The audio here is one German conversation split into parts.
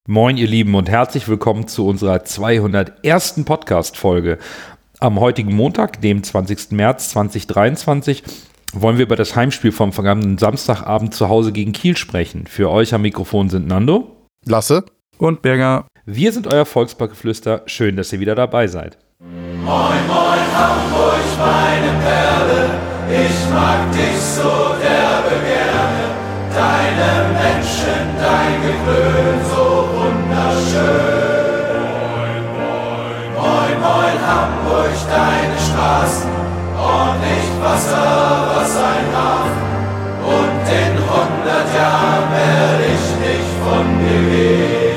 Moin ihr Lieben und herzlich willkommen zu unserer 201. Podcast-Folge. Am heutigen Montag, dem 20. März 2023, wollen wir über das Heimspiel vom vergangenen Samstagabend zu Hause gegen Kiel sprechen. Für euch am Mikrofon sind Nando, Lasse und Berger. Wir sind euer Volksparkgeflüster. Schön, dass ihr wieder dabei seid. Moin, moin, Hamburg, meine Perle, ich mag dich so derbe gerne. Deine Menschen, dein Gewöhn, so wunderschön. Moin, moin, moin, moin, Hamburg, deine Straßen, ordentlich Wasser, was ein Hafen. Und in 100 Jahren werde ich nicht von dir gehen.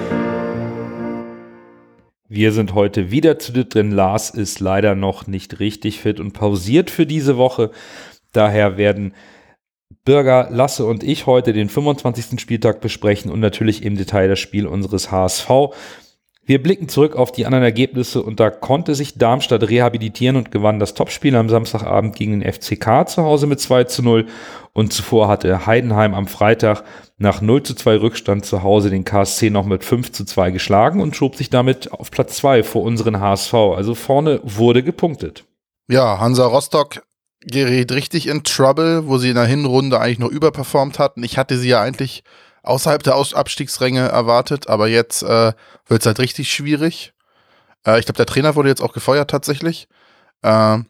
Wir sind heute wieder zu dritt drin. Lars ist leider noch nicht richtig fit und pausiert für diese Woche. Daher werden Birger, Lasse und ich heute den 25. Spieltag besprechen und natürlich im Detail das Spiel unseres HSV. Wir blicken zurück auf die anderen Ergebnisse und da konnte sich Darmstadt rehabilitieren und gewann das Topspiel am Samstagabend gegen den FCK zu Hause mit 2:0 und zuvor hatte Heidenheim am Freitag nach 0:2 Rückstand zu Hause den KSC noch mit 5:2 geschlagen und schob sich damit auf Platz 2 vor unseren HSV. Also vorne wurde gepunktet. Ja, Hansa Rostock gerät richtig in Trouble, wo sie in der Hinrunde eigentlich nur überperformt hatten. Ich hatte sie ja eigentlich außerhalb der Abstiegsränge erwartet, aber jetzt wird es halt richtig schwierig. Ich glaube, der Trainer wurde jetzt auch gefeuert tatsächlich. Ja,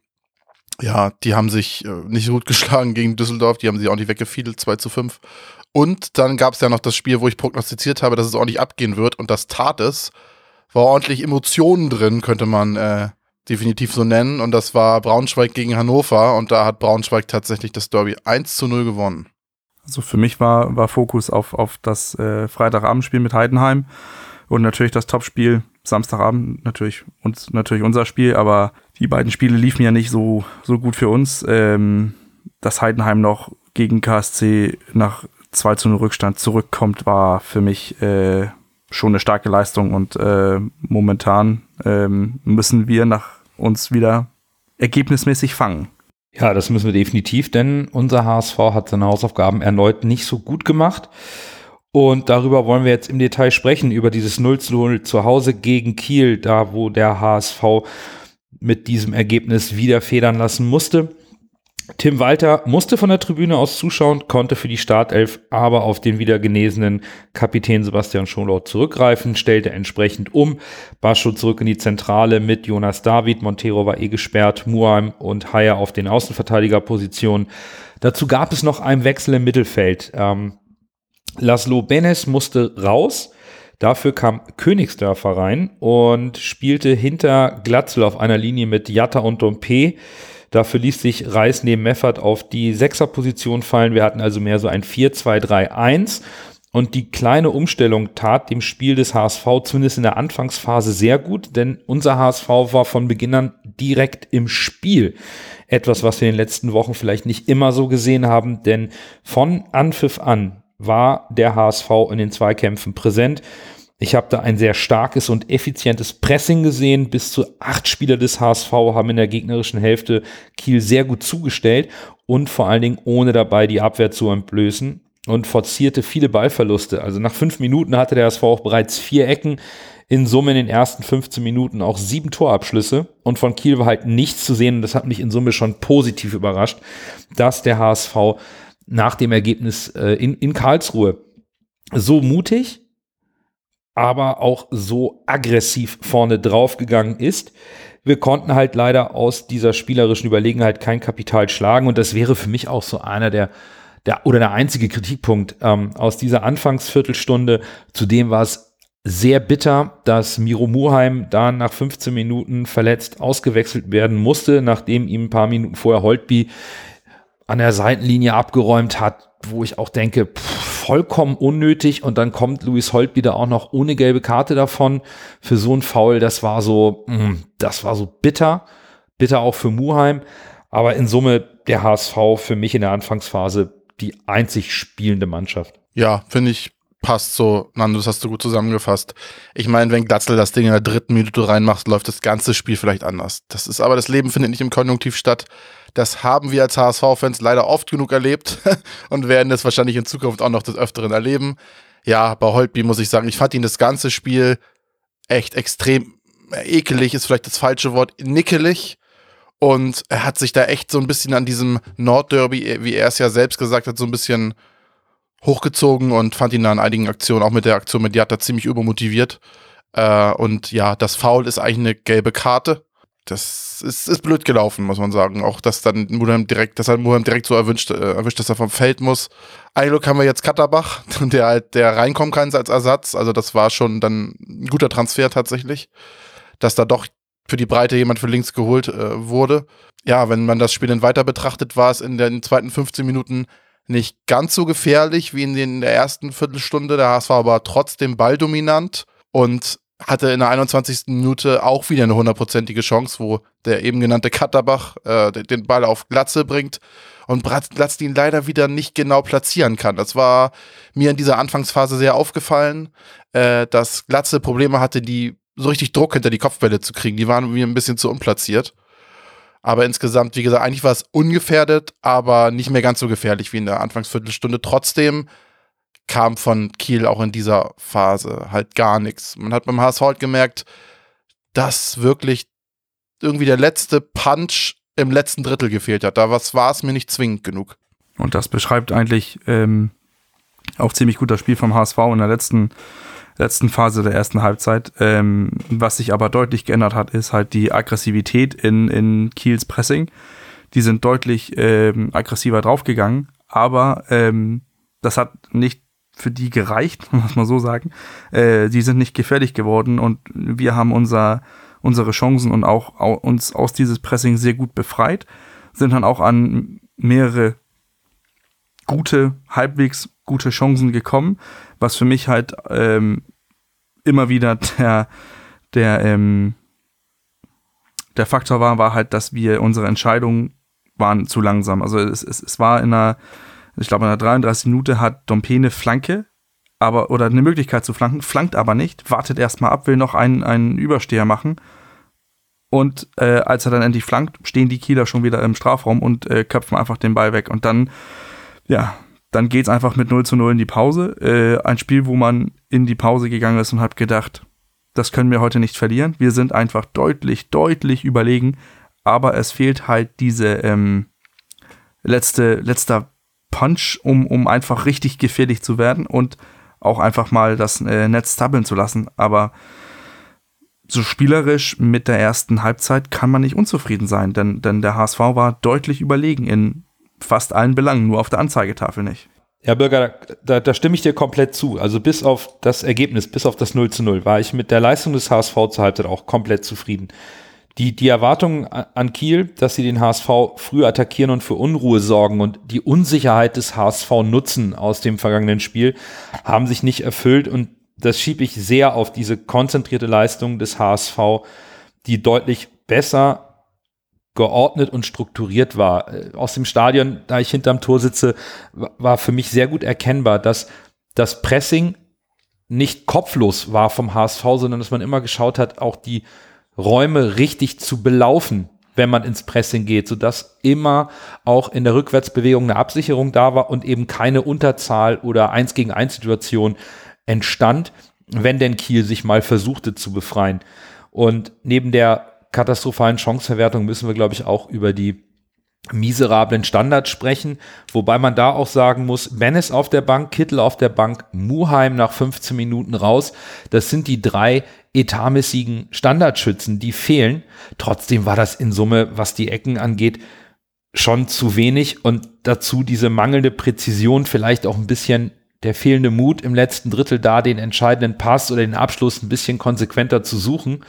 die haben sich nicht so gut geschlagen gegen Düsseldorf, die haben sie auch nicht weggefiedelt, 2:5. Und dann gab es ja noch das Spiel, wo ich prognostiziert habe, dass es ordentlich abgehen wird und das tat es. War ordentlich Emotionen drin, könnte man definitiv so nennen. Und das war Braunschweig gegen Hannover und da hat Braunschweig tatsächlich das Derby 1:0 gewonnen. Also für mich war Fokus auf das Freitagabendspiel mit Heidenheim und natürlich das Topspiel Samstagabend, natürlich unser Spiel, aber die beiden Spiele liefen ja nicht so gut für uns. Dass Heidenheim noch gegen KSC nach 2:0 Rückstand zurückkommt, war für mich schon eine starke Leistung und momentan müssen wir uns wieder ergebnismäßig fangen. Ja, das müssen wir definitiv, denn unser HSV hat seine Hausaufgaben erneut nicht so gut gemacht. Und darüber wollen wir jetzt im Detail sprechen, über dieses 0:0 zu Hause gegen Kiel, da wo der HSV mit diesem Ergebnis wieder federn lassen musste. Tim Walter musste von der Tribüne aus zuschauen, konnte für die Startelf aber auf den wieder genesenen Kapitän Sebastian Schonlau zurückgreifen, stellte entsprechend um. Bascho zurück in die Zentrale mit Jonas David, Montero war gesperrt, Muheim und Haier auf den Außenverteidigerpositionen. Dazu gab es noch einen Wechsel im Mittelfeld. Laszlo Benes musste raus. Dafür kam Königsdörfer rein und spielte hinter Glatzel auf einer Linie mit Jatta und Dompe. Dafür ließ sich Reis neben Meffert auf die Sechserposition fallen. Wir hatten also mehr so ein 4-2-3-1. Und die kleine Umstellung tat dem Spiel des HSV zumindest in der Anfangsphase sehr gut, denn unser HSV war von Beginn an direkt im Spiel. Etwas, was wir in den letzten Wochen vielleicht nicht immer so gesehen haben, denn von Anpfiff an war der HSV in den Zweikämpfen präsent. Ich habe da ein sehr starkes und effizientes Pressing gesehen. Bis zu 8 Spieler des HSV haben in der gegnerischen Hälfte Kiel sehr gut zugestellt und vor allen Dingen ohne dabei die Abwehr zu entblößen und forcierte viele Ballverluste. Also nach 5 Minuten hatte der HSV auch bereits 4 Ecken. In Summe in den ersten 15 Minuten auch 7 Torabschlüsse und von Kiel war halt nichts zu sehen und das hat mich in Summe schon positiv überrascht, dass der HSV nach dem Ergebnis in Karlsruhe so mutig, aber auch so aggressiv vorne drauf gegangen ist. Wir konnten halt leider aus dieser spielerischen Überlegenheit kein Kapital schlagen und das wäre für mich auch so einer der einzige Kritikpunkt aus dieser Anfangsviertelstunde. Zudem war es sehr bitter, dass Miro Muheim da nach 15 Minuten verletzt ausgewechselt werden musste, nachdem ihm ein paar Minuten vorher Holtby an der Seitenlinie abgeräumt hat, wo ich auch denke, vollkommen unnötig und dann kommt Luis Holtby da auch noch ohne gelbe Karte davon für so ein Foul, das war so bitter auch für Muheim, aber in Summe der HSV für mich in der Anfangsphase die einzig spielende Mannschaft. Ja, finde ich, passt so. Nando, das hast du gut zusammengefasst. Ich meine, wenn Glatzel das Ding in der 3. Minute reinmacht, läuft das ganze Spiel vielleicht anders. Das Leben findet nicht im Konjunktiv statt. Das haben wir als HSV-Fans leider oft genug erlebt und werden es wahrscheinlich in Zukunft auch noch des Öfteren erleben. Ja, bei Holtby muss ich sagen, ich fand ihn das ganze Spiel echt extrem ekelig, ist vielleicht das falsche Wort, nickelig. Und er hat sich da echt so ein bisschen an diesem Nordderby, wie er es ja selbst gesagt hat, so ein bisschen hochgezogen und fand ihn da in einigen Aktionen, auch mit der Aktion mit Jatta, ziemlich übermotiviert. Und ja, das Foul ist eigentlich eine gelbe Karte. Das ist blöd gelaufen, muss man sagen. Auch, dass dann Muheim direkt so erwischt, dass er vom Feld muss. Ein Glück haben wir jetzt Katterbach, der reinkommen kann als Ersatz. Also das war schon dann ein guter Transfer tatsächlich, dass da doch für die Breite jemand für links geholt wurde. Ja, wenn man das Spiel dann weiter betrachtet, war es in den zweiten 15 Minuten nicht ganz so gefährlich wie in der ersten Viertelstunde. Der HSV war aber trotzdem balldominant und hatte in der 21. Minute auch wieder eine 100%ige Chance, wo der eben genannte Katterbach den Ball auf Glatze bringt und Glatze ihn leider wieder nicht genau platzieren kann. Das war mir in dieser Anfangsphase sehr aufgefallen, dass Glatze Probleme hatte, die so richtig Druck hinter die Kopfbälle zu kriegen. Die waren mir ein bisschen zu unplatziert. Aber insgesamt, wie gesagt, eigentlich war es ungefährdet, aber nicht mehr ganz so gefährlich wie in der Anfangsviertelstunde. Trotzdem kam von Kiel auch in dieser Phase halt gar nichts. Man hat beim HSV halt gemerkt, dass wirklich irgendwie der letzte Punch im letzten Drittel gefehlt hat. Da war es mir nicht zwingend genug. Und das beschreibt eigentlich auch ziemlich gut das Spiel vom HSV in der letzten Phase der ersten Halbzeit. Was sich aber deutlich geändert hat, ist halt die Aggressivität in Kiels Pressing. Die sind deutlich aggressiver draufgegangen, aber das hat nicht für die gereicht, muss man so sagen. Die sind nicht gefährlich geworden und wir haben unsere Chancen und auch uns aus dieses Pressing sehr gut befreit, sind dann auch an mehrere halbwegs gute Chancen gekommen, was für mich halt immer wieder der Faktor war halt, dass unsere Entscheidungen waren zu langsam. Also es war in der 33. Minute hat Dompe Flanke, oder eine Möglichkeit zu flanken, flankt aber nicht, wartet erstmal ab, will noch einen Übersteher machen. Und als er dann endlich flankt, stehen die Kieler schon wieder im Strafraum und köpfen einfach den Ball weg. Und dann geht's einfach mit 0:0 in die Pause. Ein Spiel, wo man in die Pause gegangen ist und hat gedacht, das können wir heute nicht verlieren. Wir sind einfach deutlich, deutlich überlegen. Aber es fehlt halt diese letzter Punch, um einfach richtig gefährlich zu werden und auch einfach mal das Netz tabbeln zu lassen. Aber so spielerisch mit der ersten Halbzeit kann man nicht unzufrieden sein, denn der HSV war deutlich überlegen in fast allen Belangen, nur auf der Anzeigetafel nicht. Ja, Bürger, da stimme ich dir komplett zu. Also bis auf das Ergebnis, bis auf das 0:0, war ich mit der Leistung des HSV zur Halbzeit auch komplett zufrieden. Die Erwartungen an Kiel, dass sie den HSV früh attackieren und für Unruhe sorgen und die Unsicherheit des HSV nutzen aus dem vergangenen Spiel, haben sich nicht erfüllt und das schiebe ich sehr auf diese konzentrierte Leistung des HSV, die deutlich besser geordnet und strukturiert war. Aus dem Stadion, da ich hinterm Tor sitze, war für mich sehr gut erkennbar, dass das Pressing nicht kopflos war vom HSV, sondern dass man immer geschaut hat, auch die Räume richtig zu belaufen, wenn man ins Pressing geht, sodass immer auch in der Rückwärtsbewegung eine Absicherung da war und eben keine Unterzahl oder 1-gegen-1-Situation entstand, wenn denn Kiel sich mal versuchte zu befreien. Und neben der katastrophalen Chanceverwertung müssen wir, glaube ich, auch über die miserablen Standards sprechen, wobei man da auch sagen muss, Bennis auf der Bank, Kittel auf der Bank, Muheim nach 15 Minuten raus, das sind die 3 etatmäßigen Standardschützen, die fehlen. Trotzdem war das in Summe, was die Ecken angeht, schon zu wenig und dazu diese mangelnde Präzision, vielleicht auch ein bisschen der fehlende Mut im letzten Drittel da, den entscheidenden Pass oder den Abschluss ein bisschen konsequenter zu suchen.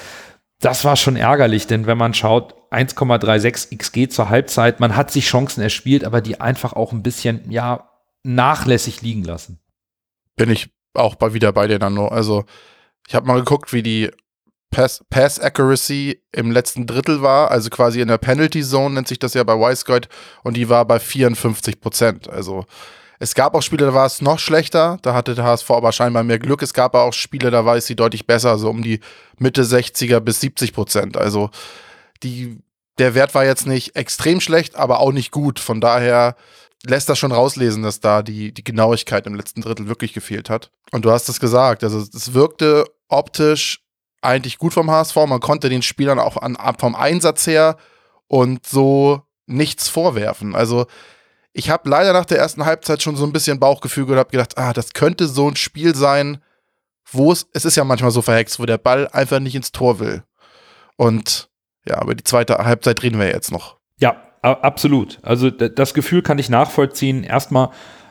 Das war schon ärgerlich, denn wenn man schaut, 1,36 XG zur Halbzeit, man hat sich Chancen erspielt, aber die einfach auch ein bisschen, nachlässig liegen lassen. Bin ich auch wieder bei dir, Nando. Also, ich habe mal geguckt, wie die Pass Accuracy im letzten Drittel war, also quasi in der Penalty Zone nennt sich das ja bei Wiseguard und die war bei 54%. Also, es gab auch Spiele, da war es noch schlechter, da hatte der HSV aber scheinbar mehr Glück. Es gab aber auch Spiele, da war es sie deutlich besser, so um die Mitte 60er bis 70%. Also der Wert war jetzt nicht extrem schlecht, aber auch nicht gut. Von daher, lässt das schon rauslesen, dass da die Genauigkeit im letzten Drittel wirklich gefehlt hat. Und du hast es gesagt, also es wirkte optisch eigentlich gut vom HSV. Man konnte den Spielern auch vom Einsatz her und so nichts vorwerfen. Also ich habe leider nach der ersten Halbzeit schon so ein bisschen Bauchgefühl und habe gedacht, das könnte so ein Spiel sein, wo es ist ja manchmal so verhext, wo der Ball einfach nicht ins Tor will. Und ja, über die zweite Halbzeit reden wir jetzt noch. Ja, absolut. Also das Gefühl kann ich nachvollziehen. Erstmal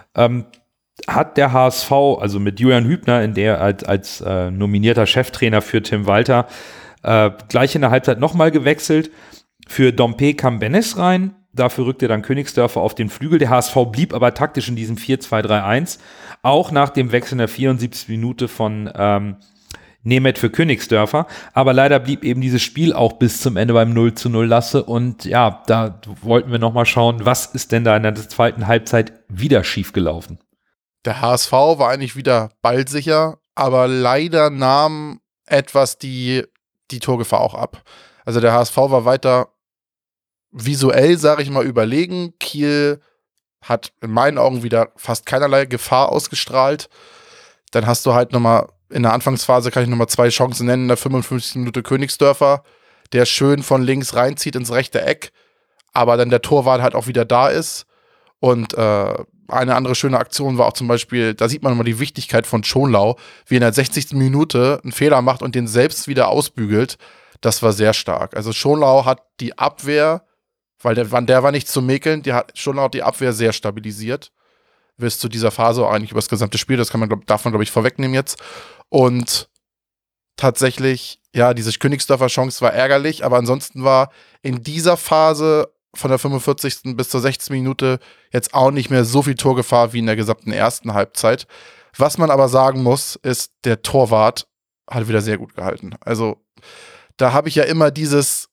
hat der HSV, also mit Julian Hübner, in der als nominierter Cheftrainer für Tim Walter, gleich in der Halbzeit nochmal gewechselt. Für Dompe kam Benes rein. Dafür rückte dann Königsdörfer auf den Flügel. Der HSV blieb aber taktisch in diesem 4-2-3-1. Auch nach dem Wechsel in der 74. Minute von Nemeth für Königsdörfer. Aber leider blieb eben dieses Spiel auch bis zum Ende beim 0:0 Lasse. Und ja, da wollten wir nochmal schauen, was ist denn da in der zweiten Halbzeit wieder schiefgelaufen? Der HSV war eigentlich wieder ballsicher, aber leider nahm etwas die Torgefahr auch ab. Also der HSV war weiter visuell, sage ich mal, überlegen. Kiel hat in meinen Augen wieder fast keinerlei Gefahr ausgestrahlt. Dann hast du halt nochmal, in der Anfangsphase kann ich nochmal 2 Chancen nennen, in der 55. Minute Königsdörfer, der schön von links reinzieht ins rechte Eck, aber dann der Torwart halt auch wieder da ist. Und eine andere schöne Aktion war auch zum Beispiel, da sieht man mal die Wichtigkeit von Schonlau, wie in der 60. Minute einen Fehler macht und den selbst wieder ausbügelt. Das war sehr stark. Also Schonlau hat die Abwehr, weil der war nicht zu mäkeln, Schonlau hat die Abwehr sehr stabilisiert. Bis zu dieser Phase auch eigentlich über das gesamte Spiel, das darf man, glaube ich, vorwegnehmen jetzt. Und tatsächlich, ja, diese Königsdörfer Chance war ärgerlich, aber ansonsten war in dieser Phase von der 45. bis zur 60. Minute jetzt auch nicht mehr so viel Torgefahr wie in der gesamten ersten Halbzeit. Was man aber sagen muss, ist, der Torwart hat wieder sehr gut gehalten. Also da habe ich ja immer diesen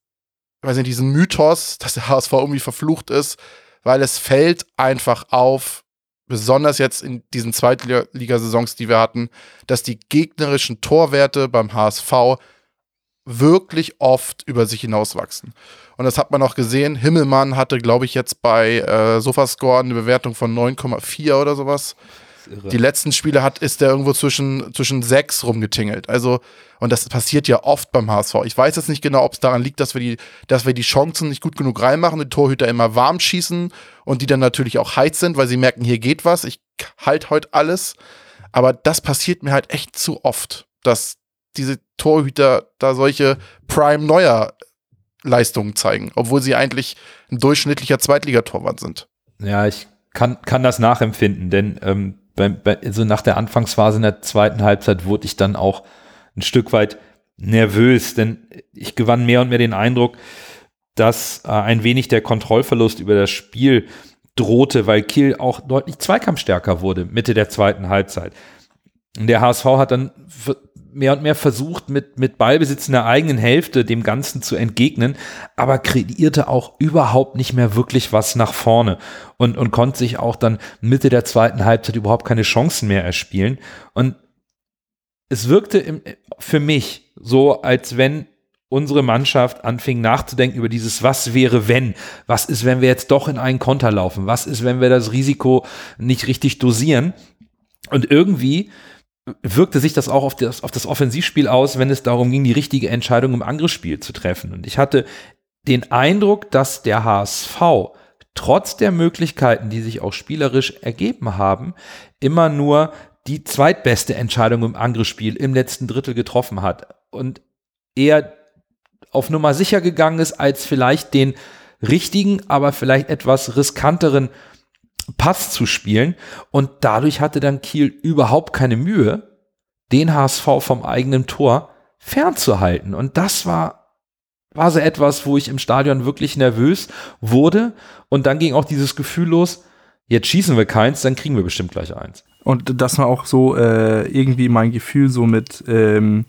Mythos, dass der HSV irgendwie verflucht ist, weil es fällt einfach auf, besonders jetzt in diesen Zweitligasaisons, die wir hatten, dass die gegnerischen Torwerte beim HSV wirklich oft über sich hinauswachsen. Und das hat man auch gesehen. Himmelmann hatte, glaube ich, jetzt bei Sofascore eine Bewertung von 9,4 oder sowas. Die letzten Spiele ist der irgendwo zwischen 6 rumgetingelt. Also, und das passiert ja oft beim HSV. Ich weiß jetzt nicht genau, ob es daran liegt, dass wir die Chancen nicht gut genug reinmachen, die Torhüter immer warm schießen und die dann natürlich auch heiß sind, weil sie merken, hier geht was, ich halt heute alles. Aber das passiert mir halt echt zu oft, dass diese Torhüter da solche Prime-Neuer-Leistungen zeigen, obwohl sie eigentlich ein durchschnittlicher Zweitligatorwart sind. Ja, ich kann das nachempfinden, denn also nach der Anfangsphase in der zweiten Halbzeit wurde ich dann auch ein Stück weit nervös, denn ich gewann mehr und mehr den Eindruck, dass ein wenig der Kontrollverlust über das Spiel drohte, weil Kiel auch deutlich zweikampfstärker wurde Mitte der zweiten Halbzeit. Und der HSV hat dann mehr und mehr versucht, mit Ballbesitz in der eigenen Hälfte dem Ganzen zu entgegnen, aber kreierte auch überhaupt nicht mehr wirklich was nach vorne und konnte sich auch dann Mitte der zweiten Halbzeit überhaupt keine Chancen mehr erspielen. Und es wirkte für mich so, als wenn unsere Mannschaft anfing nachzudenken über dieses Was wäre wenn? Was ist, wenn wir jetzt doch in einen Konter laufen? Was ist, wenn wir das Risiko nicht richtig dosieren? Und irgendwie wirkte sich das auch auf das Offensivspiel aus, wenn es darum ging, die richtige Entscheidung im Angriffsspiel zu treffen. Und ich hatte den Eindruck, dass der HSV trotz der Möglichkeiten, die sich auch spielerisch ergeben haben, immer nur die zweitbeste Entscheidung im Angriffsspiel im letzten Drittel getroffen hat und eher auf Nummer sicher gegangen ist, als vielleicht den richtigen, aber vielleicht etwas riskanteren Pass zu spielen, und dadurch hatte dann Kiel überhaupt keine Mühe, den HSV vom eigenen Tor fernzuhalten. Und das war so etwas, wo ich im Stadion wirklich nervös wurde, und dann ging auch dieses Gefühl los, jetzt schießen wir keins, dann kriegen wir bestimmt gleich eins. Und das war auch so irgendwie mein Gefühl so mit in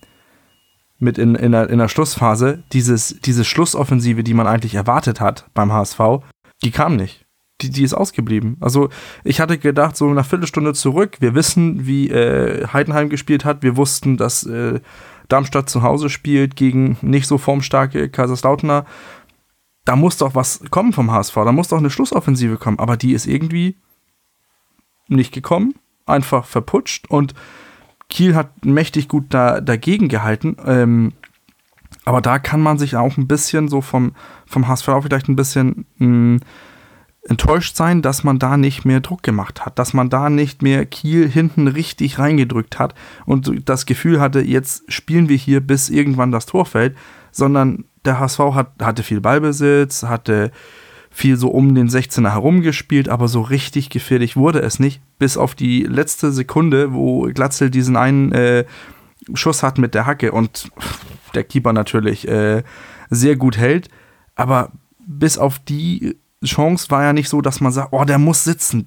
der Schlussphase, diese Schlussoffensive, die man eigentlich erwartet hat beim HSV, die kam nicht. Die ist ausgeblieben. Also ich hatte gedacht, so eine Viertelstunde zurück, wir wissen, wie Heidenheim gespielt hat, wir wussten, dass Darmstadt zu Hause spielt gegen nicht so formstarke Kaiserslauterner. da muss doch was kommen vom HSV, da muss doch eine Schlussoffensive kommen, aber die ist irgendwie nicht gekommen, einfach verputscht und Kiel hat mächtig gut dagegen gehalten, aber da kann man sich auch ein bisschen so vom HSV vielleicht ein bisschen enttäuscht sein, dass man da nicht mehr Druck gemacht hat, dass man da nicht mehr Kiel hinten richtig reingedrückt hat und das Gefühl hatte, jetzt spielen wir hier, bis irgendwann das Tor fällt, sondern der HSV hatte viel Ballbesitz, hatte viel so um den 16er herumgespielt, aber so richtig gefährlich wurde es nicht, bis auf die letzte Sekunde, wo Glatzel diesen einen Schuss hat mit der Hacke und der Keeper natürlich sehr gut hält, aber bis auf die Chance war ja nicht so, dass man sagt, oh, der muss sitzen.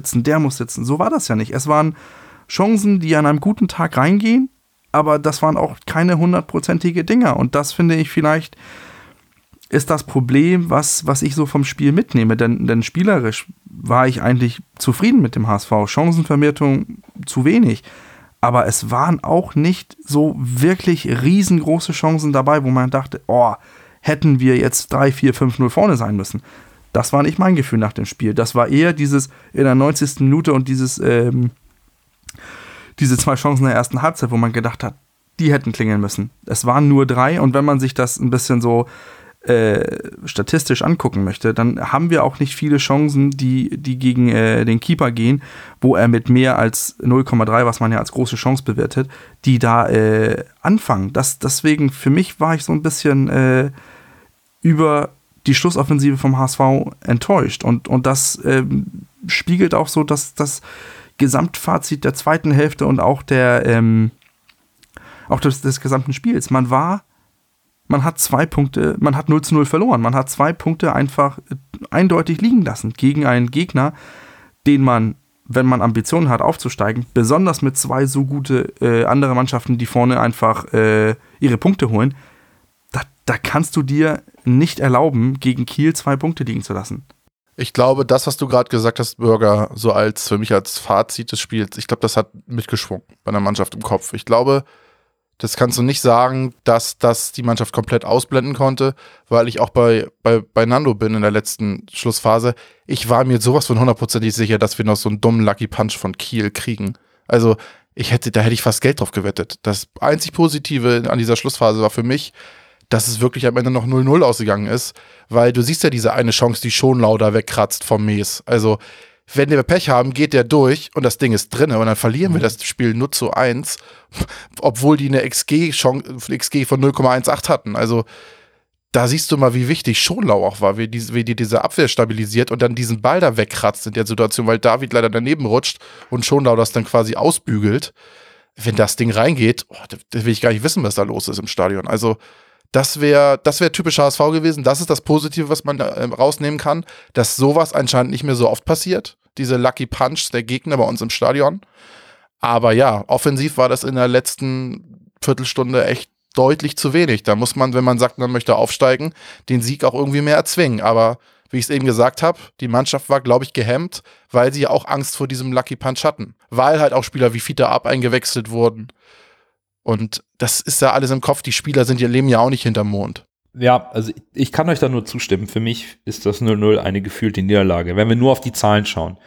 So war das ja nicht. Es waren Chancen, die an einem guten Tag reingehen, aber das waren auch keine 100%ige Dinger. Und das finde ich vielleicht ist das Problem, was ich so vom Spiel mitnehme. Denn spielerisch war ich eigentlich zufrieden mit dem HSV. Chancenverwertung zu wenig. Aber es waren auch nicht so wirklich riesengroße Chancen dabei, wo man dachte, oh, hätten wir jetzt 3-4-5-0 vorne sein müssen. Das war nicht mein Gefühl nach dem Spiel. Das war eher dieses in der 90. Minute und diese 2 Chancen in der ersten Halbzeit, wo man gedacht hat, die hätten klingeln müssen. Es waren nur 3 und wenn man sich das ein bisschen so statistisch angucken möchte, dann haben wir auch nicht viele Chancen, die gegen den Keeper gehen, wo er mit mehr als 0,3, was man ja als große Chance bewertet, die da anfangen. Deswegen, für mich war ich so ein bisschen über die Schlussoffensive vom HSV enttäuscht. Und das spiegelt auch so das Gesamtfazit der zweiten Hälfte und auch des gesamten Spiels. Man hat 2 Punkte, man hat 0-0 verloren. Man hat 2 Punkte einfach eindeutig liegen lassen gegen einen Gegner, den man, wenn man Ambitionen hat aufzusteigen, besonders mit 2 so gute andere Mannschaften, die vorne einfach ihre Punkte holen, da kannst du dir nicht erlauben, gegen Kiel 2 Punkte liegen zu lassen. Ich glaube, das, was du gerade gesagt hast, Bürger, so für mich als Fazit des Spiels, ich glaube, das hat mitgeschwungen bei einer Mannschaft im Kopf. Ich glaube, das kannst du nicht sagen, dass das die Mannschaft komplett ausblenden konnte, weil ich auch bei Nando bin in der letzten Schlussphase. Ich war mir sowas von 100% sicher, dass wir noch so einen dummen Lucky Punch von Kiel kriegen. Also, da hätte ich fast Geld drauf gewettet. Das einzig Positive an dieser Schlussphase war für mich, dass es wirklich am Ende noch 0-0 ausgegangen ist, weil du siehst ja diese eine Chance, die Schonlau da wegkratzt vom Mees. Also, wenn wir Pech haben, geht der durch und das Ding ist drin und dann verlieren wir das Spiel 0-1, obwohl die eine XG von 0,18 hatten. Also, da siehst du mal, wie wichtig Schonlau auch war, wie die diese Abwehr stabilisiert und dann diesen Ball da wegkratzt in der Situation, weil David leider daneben rutscht und Schonlau das dann quasi ausbügelt. Wenn das Ding reingeht, da will ich gar nicht wissen, was da los ist im Stadion. Also, das wär typisch HSV gewesen. Das ist das Positive, was man rausnehmen kann, dass sowas anscheinend nicht mehr so oft passiert. Diese Lucky Punch der Gegner bei uns im Stadion. Aber ja, offensiv war das in der letzten Viertelstunde echt deutlich zu wenig. Da muss man, wenn man sagt, man möchte aufsteigen, den Sieg auch irgendwie mehr erzwingen. Aber wie ich es eben gesagt habe, die Mannschaft war, glaube ich, gehemmt, weil sie ja auch Angst vor diesem Lucky Punch hatten. Weil halt auch Spieler wie Fiete Ab eingewechselt wurden. Und das ist ja alles im Kopf. Die Spieler leben ja auch nicht hinterm Mond. Ja, also ich kann euch da nur zustimmen. Für mich ist das 0-0 eine gefühlte Niederlage. Wenn wir nur auf die Zahlen schauen.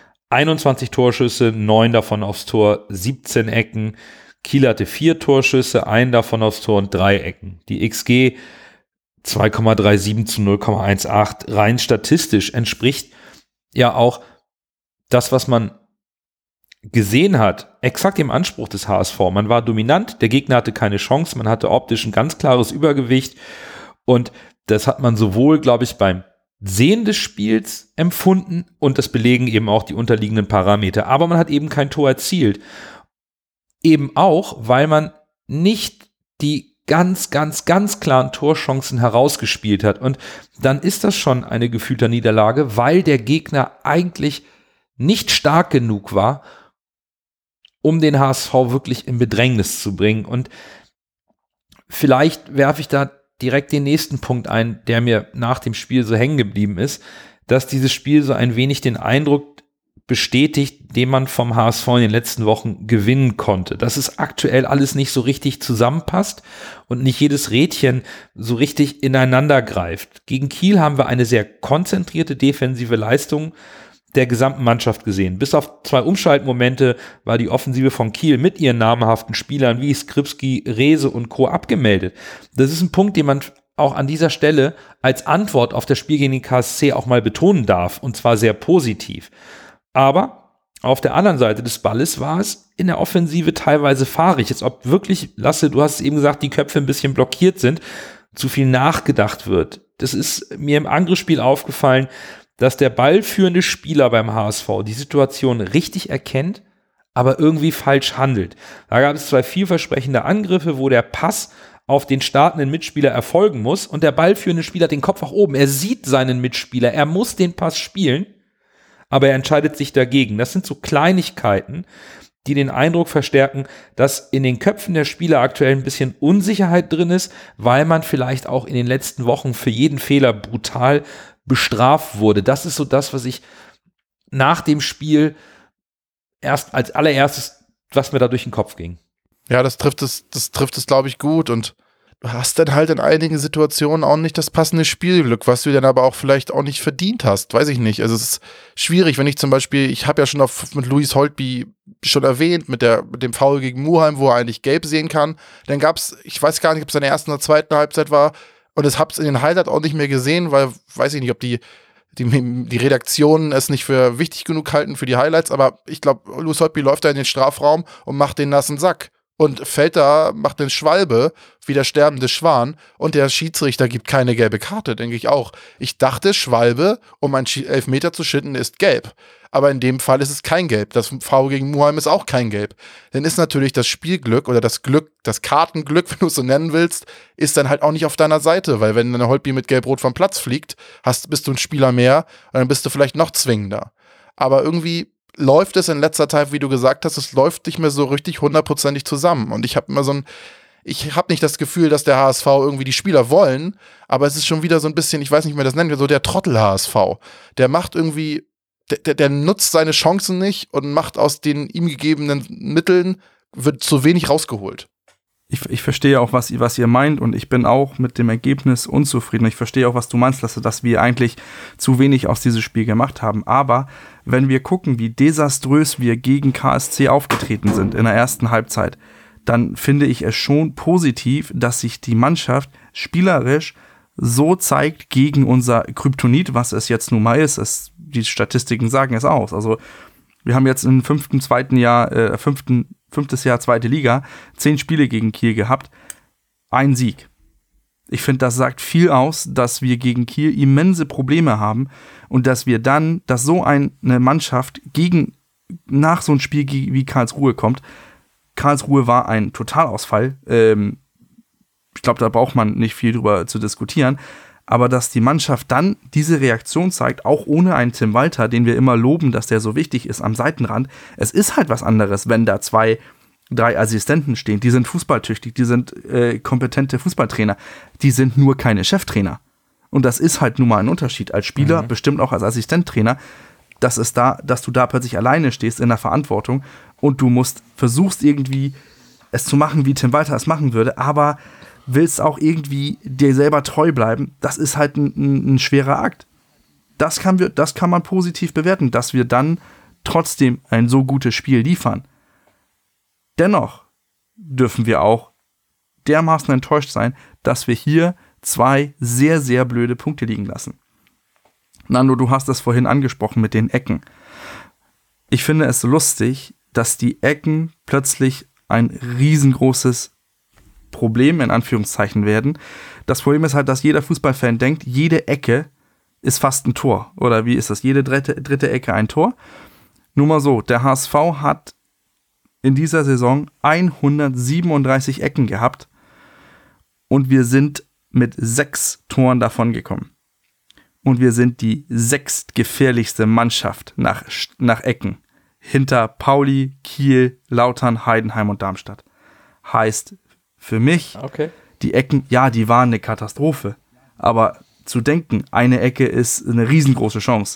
21 Torschüsse, 9 davon aufs Tor, 17 Ecken. Kiel hatte 4 Torschüsse, 1 davon aufs Tor und 3 Ecken. Die XG 2,37 zu 0,18. Rein statistisch entspricht ja auch das, was man gesehen hat, exakt dem Anspruch des HSV. Man war dominant, der Gegner hatte keine Chance, man hatte optisch ein ganz klares Übergewicht und das hat man sowohl, glaube ich, beim Sehen des Spiels empfunden und das belegen eben auch die unterliegenden Parameter. Aber man hat eben kein Tor erzielt. Eben auch, weil man nicht die ganz, ganz, ganz klaren Torchancen herausgespielt hat. Und dann ist das schon eine gefühlte Niederlage, weil der Gegner eigentlich nicht stark genug war, um den HSV wirklich in Bedrängnis zu bringen. Und vielleicht werfe ich da direkt den nächsten Punkt ein, der mir nach dem Spiel so hängen geblieben ist, dass dieses Spiel so ein wenig den Eindruck bestätigt, den man vom HSV in den letzten Wochen gewinnen konnte. Dass es aktuell alles nicht so richtig zusammenpasst und nicht jedes Rädchen so richtig ineinander greift. Gegen Kiel haben wir eine sehr konzentrierte defensive Leistung der gesamten Mannschaft gesehen. Bis auf 2 Umschaltmomente war die Offensive von Kiel mit ihren namhaften Spielern wie Skripski, Rehse und Co. abgemeldet. Das ist ein Punkt, den man auch an dieser Stelle als Antwort auf das Spiel gegen den KSC auch mal betonen darf, und zwar sehr positiv. Aber auf der anderen Seite des Balles war es in der Offensive teilweise fahrig. Als ob wirklich, Lasse, du hast es eben gesagt, die Köpfe ein bisschen blockiert sind, zu viel nachgedacht wird. Das ist mir im Angriffsspiel aufgefallen, dass der ballführende Spieler beim HSV die Situation richtig erkennt, aber irgendwie falsch handelt. Da gab es 2 vielversprechende Angriffe, wo der Pass auf den startenden Mitspieler erfolgen muss und der ballführende Spieler hat den Kopf nach oben. Er sieht seinen Mitspieler, er muss den Pass spielen, aber er entscheidet sich dagegen. Das sind so Kleinigkeiten, die den Eindruck verstärken, dass in den Köpfen der Spieler aktuell ein bisschen Unsicherheit drin ist, weil man vielleicht auch in den letzten Wochen für jeden Fehler brutal bestraft wurde. Das ist so das, was ich nach dem Spiel erst als allererstes, was mir da durch den Kopf ging. Ja, das trifft es, glaube ich, gut, und du hast dann halt in einigen Situationen auch nicht das passende Spielglück, was du dann aber auch vielleicht auch nicht verdient hast, weiß ich nicht. Also es ist schwierig, wenn ich zum Beispiel, ich habe ja schon mit Luis Holtby schon erwähnt, mit dem Foul gegen Muheim, wo er eigentlich gelb sehen kann, dann gab's, ich weiß gar nicht, ob es in der ersten oder zweiten Halbzeit war, und ich habe es in den Highlights auch nicht mehr gesehen, weil, weiß ich nicht, ob die Redaktionen es nicht für wichtig genug halten für die Highlights, aber ich glaube, Luis Holtby läuft da in den Strafraum und macht den nassen Sack. Und fällt da, macht den Schwalbe, wie der sterbende Schwan, und der Schiedsrichter gibt keine gelbe Karte, denke ich auch. Ich dachte, Schwalbe, um einen Elfmeter zu schinden, ist gelb. Aber in dem Fall ist es kein Gelb. Das Foul gegen Muheim ist auch kein Gelb. Dann ist natürlich das Spielglück oder das Glück, das Kartenglück, wenn du es so nennen willst, ist dann halt auch nicht auf deiner Seite, weil wenn eine Holtby mit Gelb-Rot vom Platz fliegt, bist du ein Spieler mehr und dann bist du vielleicht noch zwingender. Aber irgendwie läuft es in letzter Zeit, wie du gesagt hast, es läuft nicht mehr so richtig 100%ig zusammen. Und ich habe immer ich habe nicht das Gefühl, dass der HSV irgendwie die Spieler wollen, aber es ist schon wieder so ein bisschen, ich weiß nicht, wie man das nennt, so der Trottel-HSV. Der macht irgendwie, der nutzt seine Chancen nicht und macht aus den ihm gegebenen Mitteln, wird zu wenig rausgeholt. Ich verstehe auch, was ihr meint, und ich bin auch mit dem Ergebnis unzufrieden. Ich verstehe auch, was du meinst, Lasse, dass wir eigentlich zu wenig aus diesem Spiel gemacht haben. Aber wenn wir gucken, wie desaströs wir gegen KSC aufgetreten sind in der ersten Halbzeit, dann finde ich es schon positiv, dass sich die Mannschaft spielerisch so zeigt gegen unser Kryptonit, was es jetzt nun mal ist. Die Statistiken sagen es aus. Also wir haben jetzt im fünftes Jahr zweite Liga 10 Spiele gegen Kiel gehabt, 1 Sieg. Ich finde, das sagt viel aus, dass wir gegen Kiel immense Probleme haben und dass so eine Mannschaft nach so einem Spiel wie Karlsruhe kommt. Karlsruhe war ein Totalausfall. Ich glaube, da braucht man nicht viel drüber zu diskutieren. Aber dass die Mannschaft dann diese Reaktion zeigt, auch ohne einen Tim Walter, den wir immer loben, dass der so wichtig ist am Seitenrand. Es ist halt was anderes, wenn da 2, 3 Assistenten stehen. Die sind fußballtüchtig, die sind kompetente Fußballtrainer. Die sind nur keine Cheftrainer. Und das ist halt nun mal ein Unterschied. Als Spieler, bestimmt auch als Assistenttrainer, dass du da plötzlich alleine stehst in der Verantwortung und du versuchst irgendwie es zu machen, wie Tim Walter es machen würde, aber willst auch irgendwie dir selber treu bleiben. Das ist halt ein schwerer Akt. Das kann man positiv bewerten, dass wir dann trotzdem ein so gutes Spiel liefern. Dennoch dürfen wir auch dermaßen enttäuscht sein, dass wir hier 2 sehr, sehr blöde Punkte liegen lassen. Nando, du hast das vorhin angesprochen mit den Ecken. Ich finde es lustig, dass die Ecken plötzlich ein riesengroßes Problem in Anführungszeichen werden. Das Problem ist halt, dass jeder Fußballfan denkt, jede Ecke ist fast ein Tor. Oder wie ist das? Jede dritte Ecke ein Tor? Nur mal so, der HSV hat in dieser Saison 137 Ecken gehabt und wir sind mit 6 Toren davon gekommen. Und wir sind die 6. gefährlichste Mannschaft nach Ecken. Hinter Pauli, Kiel, Lautern, Heidenheim und Darmstadt. Heißt für mich, die Ecken, ja, die waren eine Katastrophe. Aber zu denken, eine Ecke ist eine riesengroße Chance,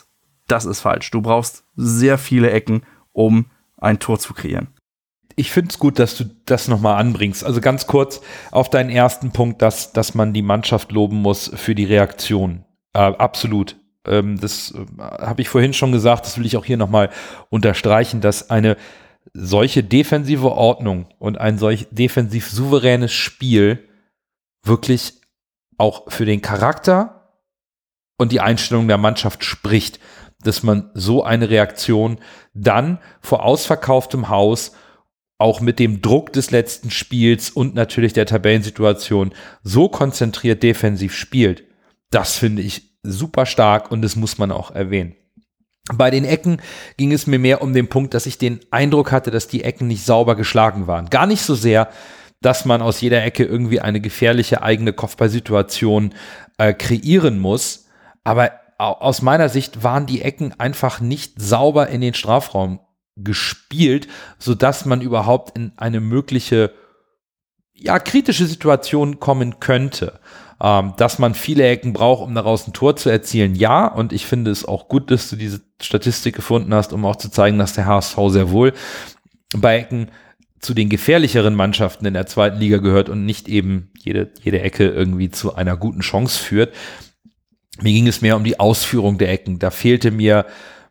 das ist falsch. Du brauchst sehr viele Ecken, um ein Tor zu kreieren. Ich finde es gut, dass du das nochmal anbringst. Also ganz kurz auf deinen ersten Punkt, dass man die Mannschaft loben muss für die Reaktion. Absolut. Das habe ich vorhin schon gesagt, das will ich auch hier nochmal unterstreichen, dass eine solche defensive Ordnung und ein solch defensiv souveränes Spiel wirklich auch für den Charakter und die Einstellung der Mannschaft spricht, dass man so eine Reaktion dann vor ausverkauftem Haus auch mit dem Druck des letzten Spiels und natürlich der Tabellensituation so konzentriert defensiv spielt. Das finde ich super stark und das muss man auch erwähnen. Bei den Ecken ging es mir mehr um den Punkt, dass ich den Eindruck hatte, dass die Ecken nicht sauber geschlagen waren. Gar nicht so sehr, dass man aus jeder Ecke irgendwie eine gefährliche eigene Kopfballsituation kreieren muss, aber aus meiner Sicht waren die Ecken einfach nicht sauber in den Strafraum gespielt, sodass man überhaupt in eine mögliche, kritische Situation kommen könnte. Dass man viele Ecken braucht, um daraus ein Tor zu erzielen, ja, und ich finde es auch gut, dass du diese Statistik gefunden hast, um auch zu zeigen, dass der HSV sehr wohl bei Ecken zu den gefährlicheren Mannschaften in der zweiten Liga gehört und nicht eben jede Ecke irgendwie zu einer guten Chance führt. Mir ging es mehr um die Ausführung der Ecken. Da fehlte mir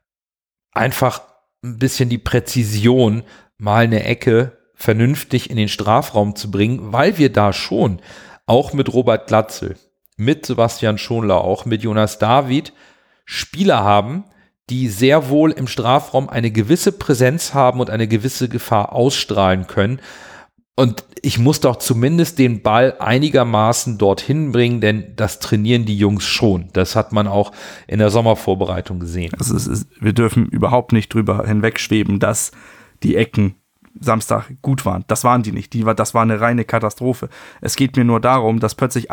einfach ein bisschen die Präzision, mal eine Ecke vernünftig in den Strafraum zu bringen, weil wir da schon auch mit Robert Glatzel, mit Sebastian Schonlau, auch mit Jonas David Spieler haben, die sehr wohl im Strafraum eine gewisse Präsenz haben und eine gewisse Gefahr ausstrahlen können. Und ich muss doch zumindest den Ball einigermaßen dorthin bringen, denn das trainieren die Jungs schon. Das hat man auch in der Sommervorbereitung gesehen. Wir dürfen überhaupt nicht drüber hinwegschweben, dass die Ecken Samstag gut waren. Das waren die nicht. Das war eine reine Katastrophe. Es geht mir nur darum, dass plötzlich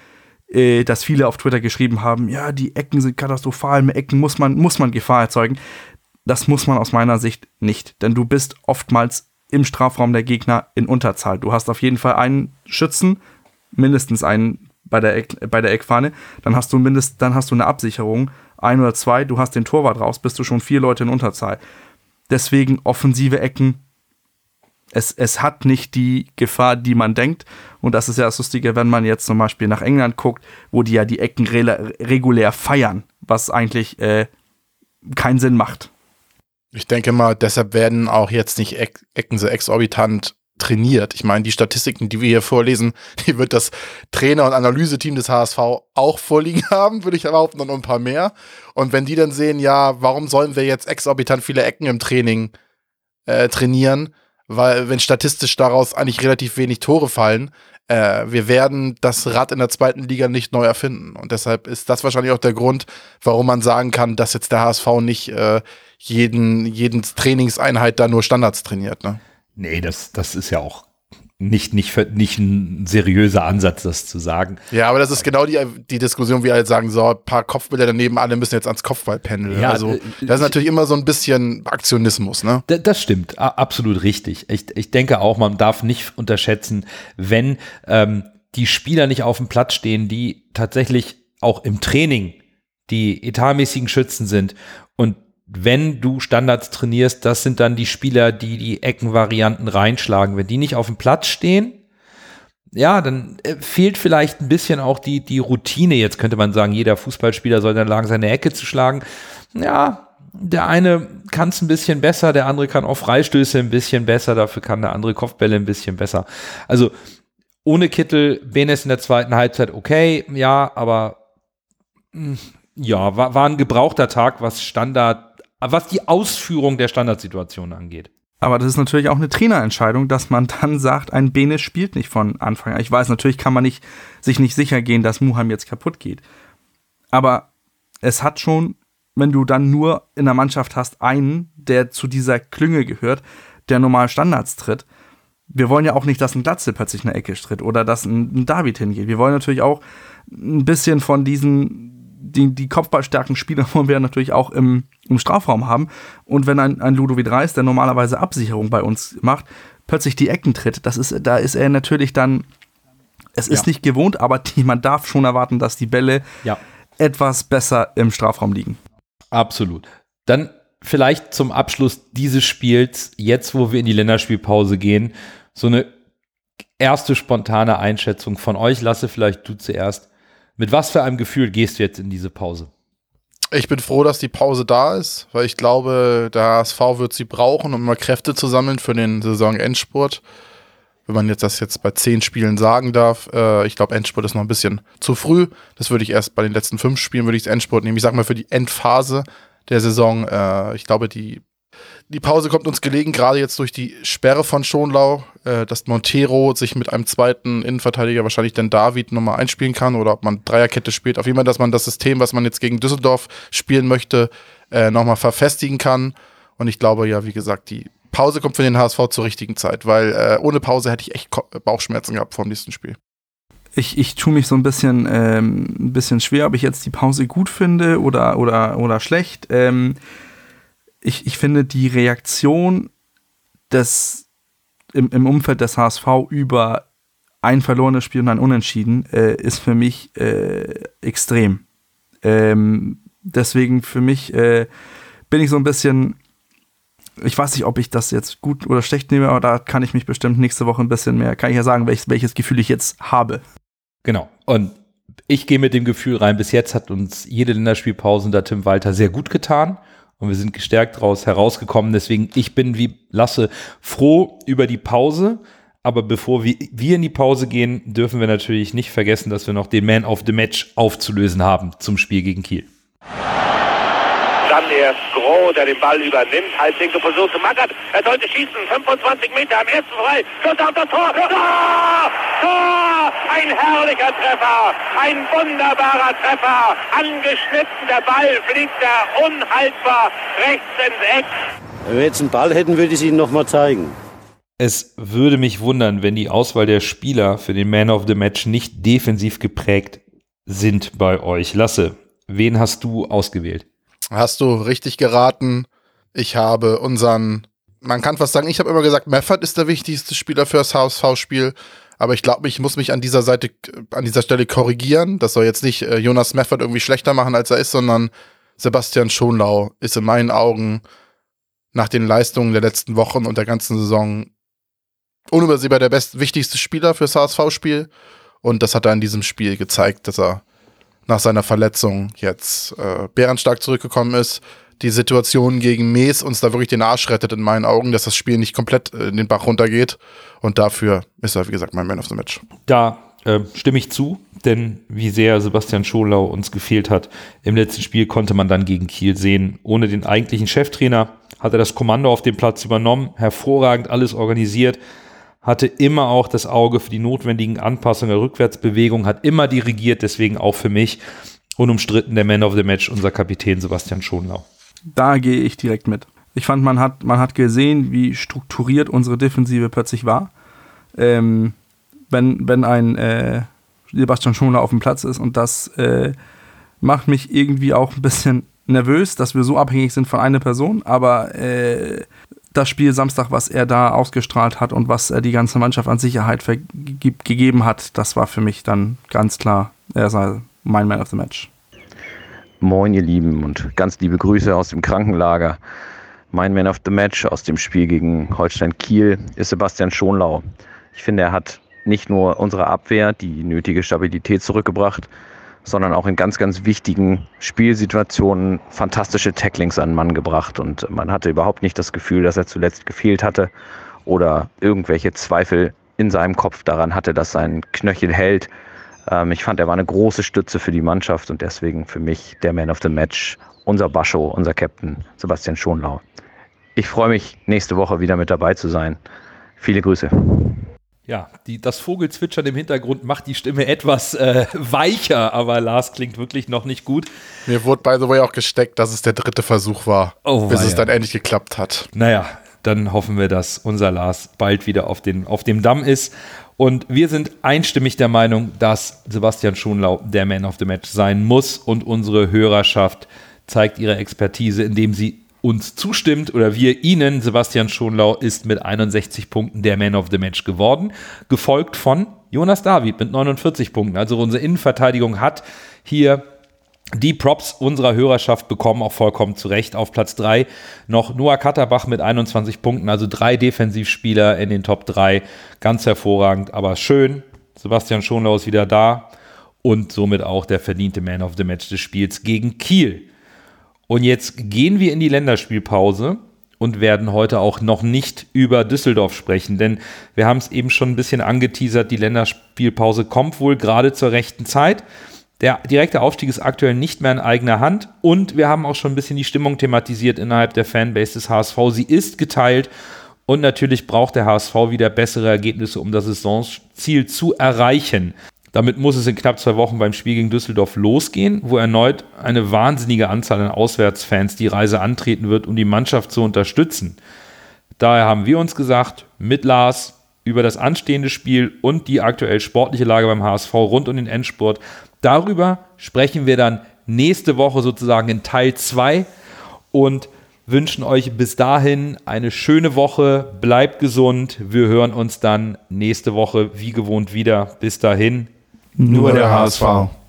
dass viele auf Twitter geschrieben haben, ja, die Ecken sind katastrophal, mit Ecken muss man Gefahr erzeugen. Das muss man aus meiner Sicht nicht, denn du bist oftmals im Strafraum der Gegner in Unterzahl. Du hast auf jeden Fall einen Schützen, mindestens einen bei der Eckfahne, dann hast du eine Absicherung, 1 oder 2, du hast den Torwart raus, bist du schon 4 Leute in Unterzahl. Deswegen offensive Ecken, es hat nicht die Gefahr, die man denkt. Und das ist ja das Lustige, wenn man jetzt zum Beispiel nach England guckt, wo die ja die Ecken regulär feiern, was eigentlich keinen Sinn macht. Ich denke mal, deshalb werden auch jetzt nicht Ecken so exorbitant trainiert. Ich meine, die Statistiken, die wir hier vorlesen, die wird das Trainer- und Analyseteam des HSV auch vorliegen haben, würde ich behaupten, und noch ein paar mehr. Und wenn die dann sehen, ja, warum sollen wir jetzt exorbitant viele Ecken im Training trainieren, weil wenn statistisch daraus eigentlich relativ wenig Tore fallen, wir werden das Rad in der zweiten Liga nicht neu erfinden. Und deshalb ist das wahrscheinlich auch der Grund, warum man sagen kann, dass jetzt der HSV nicht jeden Trainingseinheit da nur Standards trainiert. Ne? Nee, das ist ja auch nicht ein seriöser Ansatz, das zu sagen. Ja, aber das ist genau die Diskussion, wie alle sagen, so ein paar Kopfbälle daneben, alle müssen jetzt ans Kopfballpendel. Ja, also das ist natürlich immer so ein bisschen Aktionismus, ne? Das stimmt, absolut richtig. Ich denke auch, man darf nicht unterschätzen, wenn die Spieler nicht auf dem Platz stehen, die tatsächlich auch im Training die etatmäßigen Schützen sind und wenn du Standards trainierst, das sind dann die Spieler, die die Eckenvarianten reinschlagen. Wenn die nicht auf dem Platz stehen, ja, dann fehlt vielleicht ein bisschen auch die Routine. Jetzt könnte man sagen, jeder Fußballspieler soll in der Lage sein, eine Ecke zu schlagen. Ja, der eine kann es ein bisschen besser, der andere kann auch Freistöße ein bisschen besser, dafür kann der andere Kopfbälle ein bisschen besser. Also ohne Kittel, Benes in der zweiten Halbzeit okay, ja, aber ja, war ein gebrauchter Tag, was die Ausführung der Standardsituation angeht. Aber das ist natürlich auch eine Trainerentscheidung, dass man dann sagt, ein Benes spielt nicht von Anfang an. Ich weiß, natürlich kann man sich nicht sicher gehen, dass Muheim jetzt kaputt geht. Aber es hat schon, wenn du dann nur in der Mannschaft hast, einen, der zu dieser Klünge gehört, der normal Standards tritt. Wir wollen ja auch nicht, dass ein Glatzel plötzlich eine Ecke tritt oder dass ein David hingeht. Wir wollen natürlich auch ein bisschen von die kopfballstarken Spieler wollen wir natürlich auch im Strafraum haben. Und wenn ein Ludovic Reis, der normalerweise Absicherung bei uns macht, plötzlich die Ecken tritt, da ist er natürlich dann, es ist nicht gewohnt, aber man darf schon erwarten, dass die Bälle etwas besser im Strafraum liegen. Absolut. Dann vielleicht zum Abschluss dieses Spiels, jetzt wo wir in die Länderspielpause gehen, so eine erste spontane Einschätzung von euch. Lasse, vielleicht du zuerst. Mit was für einem Gefühl gehst du jetzt in diese Pause? Ich bin froh, dass die Pause da ist, weil ich glaube, der HSV wird sie brauchen, um mal Kräfte zu sammeln für den Saisonendspurt. Wenn man das bei 10 Spielen sagen darf. Ich glaube, Endspurt ist noch ein bisschen zu früh. Das würde ich erst bei den letzten 5 Spielen würde ich das Endspurt nehmen. Ich sag mal für die Endphase der Saison. Ich glaube, die Pause kommt uns gelegen, gerade jetzt durch die Sperre von Schonlau, dass Montero sich mit einem zweiten Innenverteidiger, wahrscheinlich dann David, nochmal einspielen kann oder ob man Dreierkette spielt. Auf jeden Fall, dass man das System, was man jetzt gegen Düsseldorf spielen möchte, nochmal verfestigen kann. Und ich glaube ja, wie gesagt, die Pause kommt für den HSV zur richtigen Zeit, weil ohne Pause hätte ich echt Bauchschmerzen gehabt vor dem nächsten Spiel. Ich tue mich so ein bisschen schwer, ob ich jetzt die Pause gut finde oder schlecht. Ich finde die Reaktion im Umfeld des HSV über ein verlorenes Spiel und ein Unentschieden ist für mich extrem. Deswegen für mich bin ich so ein bisschen, ich weiß nicht, ob ich das jetzt gut oder schlecht nehme, aber da kann ich mich bestimmt nächste Woche ein bisschen mehr, kann ich ja sagen, welches Gefühl ich jetzt habe. Genau. Und ich gehe mit dem Gefühl rein, bis jetzt hat uns jede Länderspielpause unter Tim Walter sehr gut getan. Und wir sind gestärkt daraus herausgekommen. Deswegen, ich bin wie Lasse froh über die Pause. Aber bevor wir in die Pause gehen, dürfen wir natürlich nicht vergessen, dass wir noch den Man of the Match aufzulösen haben zum Spiel gegen Kiel. Dann erst Groh, der den Ball übernimmt, Halbwinkel versucht zu Mackert. Er sollte schießen, 25 Meter am ersten frei. Schuss auf das Tor. Tor! Tor! Ein herrlicher Treffer, ein wunderbarer Treffer. Angeschnitten, der Ball fliegt da unhaltbar rechts ins Eck. Wenn wir jetzt einen Ball hätten, würde ich es Ihnen nochmal zeigen. Es würde mich wundern, wenn die Auswahl der Spieler für den Man of the Match nicht defensiv geprägt sind bei euch. Lasse, wen hast du ausgewählt? Hast du richtig geraten. Ich habe man kann fast sagen, ich habe immer gesagt, Meffert ist der wichtigste Spieler für das HSV-Spiel. Aber ich glaube, ich muss mich an dieser Stelle korrigieren. Das soll jetzt nicht Jonas Meffert irgendwie schlechter machen, als er ist, sondern Sebastian Schonlau ist in meinen Augen nach den Leistungen der letzten Wochen und der ganzen Saison unübersehbar der wichtigste Spieler fürs HSV-Spiel. Und das hat er in diesem Spiel gezeigt, dass er nach seiner Verletzung jetzt bärenstark zurückgekommen ist. Die Situation gegen Mees uns da wirklich den Arsch rettet in meinen Augen, dass das Spiel nicht komplett in den Bach runtergeht. Und dafür ist er, wie gesagt, mein Man of the Match. Da stimme ich zu, denn wie sehr Sebastian Schonlau uns gefehlt hat, im letzten Spiel konnte man dann gegen Kiel sehen. Ohne den eigentlichen Cheftrainer hat er das Kommando auf dem Platz übernommen, hervorragend alles organisiert, hatte immer auch das Auge für die notwendigen Anpassungen der Rückwärtsbewegung, hat immer dirigiert, deswegen auch für mich unumstritten der Man of the Match, unser Kapitän Sebastian Schonlau. Da gehe ich direkt mit. Ich fand, man hat gesehen, wie strukturiert unsere Defensive plötzlich war. Wenn ein Sebastian Schonlau auf dem Platz ist, und das macht mich irgendwie auch ein bisschen nervös, dass wir so abhängig sind von einer Person, aber das Spiel Samstag, was er da ausgestrahlt hat und was er die ganze Mannschaft an Sicherheit gegeben hat, das war für mich dann ganz klar, er ist mein Man of the Match. Moin ihr Lieben und ganz liebe Grüße aus dem Krankenlager. Mein Man of the Match aus dem Spiel gegen Holstein Kiel ist Sebastian Schonlau. Ich finde, er hat nicht nur unsere Abwehr die nötige Stabilität zurückgebracht, sondern auch in ganz, ganz wichtigen Spielsituationen fantastische Tacklings an den Mann gebracht. Und man hatte überhaupt nicht das Gefühl, dass er zuletzt gefehlt hatte oder irgendwelche Zweifel in seinem Kopf daran hatte, dass sein Knöchel hält. Ich fand, er war eine große Stütze für die Mannschaft und deswegen für mich der Man of the Match, unser Bascho, unser Captain Sebastian Schonlau. Ich freue mich, nächste Woche wieder mit dabei zu sein. Viele Grüße. Ja, das Vogelzwitschern im Hintergrund macht die Stimme etwas weicher, aber Lars klingt wirklich noch nicht gut. Mir wurde by the way auch gesteckt, dass es der 3. Versuch war, bis es dann endlich geklappt hat. Naja, dann hoffen wir, dass unser Lars bald wieder auf dem Damm ist. Und wir sind einstimmig der Meinung, dass Sebastian Schonlau der Man of the Match sein muss und unsere Hörerschaft zeigt ihre Expertise, indem sie uns zustimmt oder wir ihnen. Sebastian Schonlau ist mit 61 Punkten der Man of the Match geworden, gefolgt von Jonas David mit 49 Punkten. Also unsere Innenverteidigung hat hier Die Props unserer Hörerschaft bekommen auch vollkommen zu Recht. Auf Platz 3 noch Noah Katterbach mit 21 Punkten, also 3 Defensivspieler in den Top 3. Ganz hervorragend, aber schön. Sebastian Schonlau ist wieder da und somit auch der verdiente Man of the Match des Spiels gegen Kiel. Und jetzt gehen wir in die Länderspielpause und werden heute auch noch nicht über Düsseldorf sprechen, denn wir haben es eben schon ein bisschen angeteasert, die Länderspielpause kommt wohl gerade zur rechten Zeit. Der direkte Aufstieg ist aktuell nicht mehr in eigener Hand und wir haben auch schon ein bisschen die Stimmung thematisiert innerhalb der Fanbase des HSV. Sie ist geteilt und natürlich braucht der HSV wieder bessere Ergebnisse, um das Saisonziel zu erreichen. Damit muss es in knapp 2 Wochen beim Spiel gegen Düsseldorf losgehen, wo erneut eine wahnsinnige Anzahl an Auswärtsfans die Reise antreten wird, um die Mannschaft zu unterstützen. Daher haben wir uns gesagt, mit Lars über das anstehende Spiel und die aktuell sportliche Lage beim HSV rund um den Endspurt. Darüber sprechen wir dann nächste Woche sozusagen in Teil 2 und wünschen euch bis dahin eine schöne Woche. Bleibt gesund. Wir hören uns dann nächste Woche wie gewohnt wieder. Bis dahin. Nur der HSV.